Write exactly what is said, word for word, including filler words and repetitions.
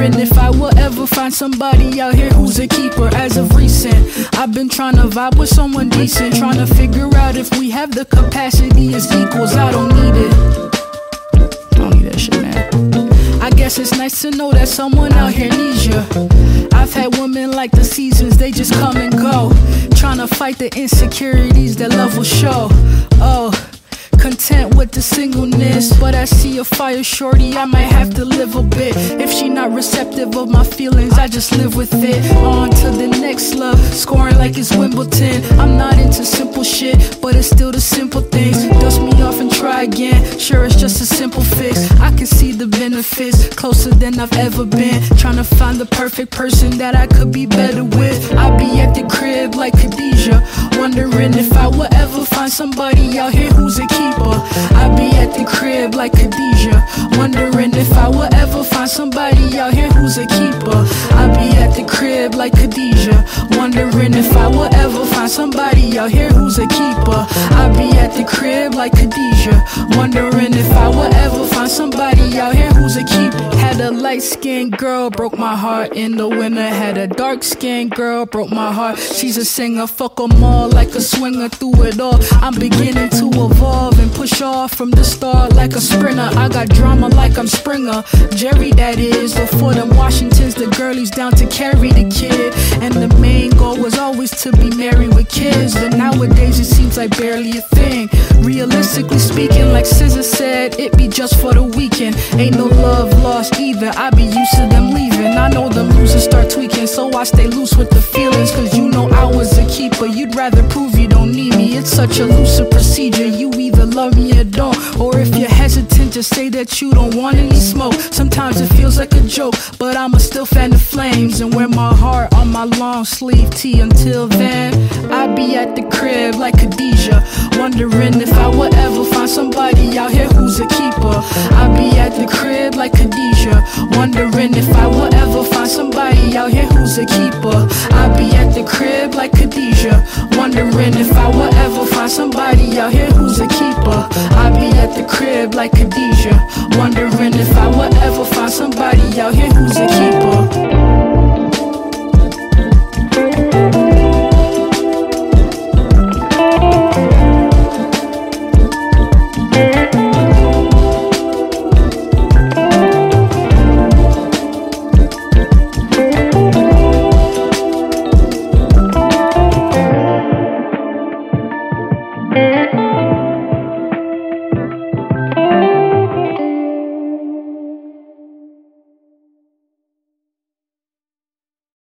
Wondering if I will ever find somebody out here who's a keeper. As of recent, I've been trying to vibe with someone decent, trying to figure out if we have the capacity as equals. I don't need it. Don't need that shit, man. I guess it's nice to know that someone out here needs you. I've had women like the seasons, they just come and go, trying to fight the insecurities that love will show. Oh, content with the singleness, but I see a fire shorty, I might have to live a bit. If she not receptive of my feelings, I just live with it. On to the next love, scoring like it's Wimbledon. I'm not into simple shit, but it's still the simple things. Dust me off and try again, sure it's just a simple fix. I can see the benefits, closer than I've ever been, trying to find the perfect person that I could be better with. I be at the crib like Khadijah, wondering if I will ever find somebody out here who's a keeper. I be at the crib like Khadijah, wondering if I will ever find somebody out here who's a keeper. I be at the crib like Khadijah, wondering if I will ever find somebody out here who's a keeper. I be at the crib like Khadijah, wondering if I will ever find somebody out here who's a keeper. Had a light-skinned girl, broke my heart in the winter. Had a dark-skinned girl, broke my heart. She's a singer, fuck 'em all like a swinger through it all. I'm beginning to evolve and push off from the start like a sprinter. I got drama like I'm Springer, Jerry that is. Before them Washingtons, the girlies down to carry the kid, and the main goal was always to be married with kids. But nowadays it seems like barely a thing. Realistically speaking, like S Z A said, it be just for the weekend. Ain't no love lost either, I be used to them leaving. I know them losers start tweaking, so I stay loose with the feelings. Cause you know I was a keeper, you'd rather prove you don't need me. It's such a looser procedure, you either love me or don't. Or if you're hesitant, just say that you don't want any smoke. Sometimes it feels like a joke, but I'ma still fan the flames and wear my heart on my long sleeve tee. Until then, I be at the crib like Khadijah, wondering if I will ever find somebody out here who's a keeper. I be at the crib like Khadijah, wondering if I will ever find somebody out here who's a keeper. I be at the crib like Khadijah, wondering if I will ever find somebody out here who's a keeper. I be at the crib like Khadijah, wondering if I will ever find somebody out here who's a keeper.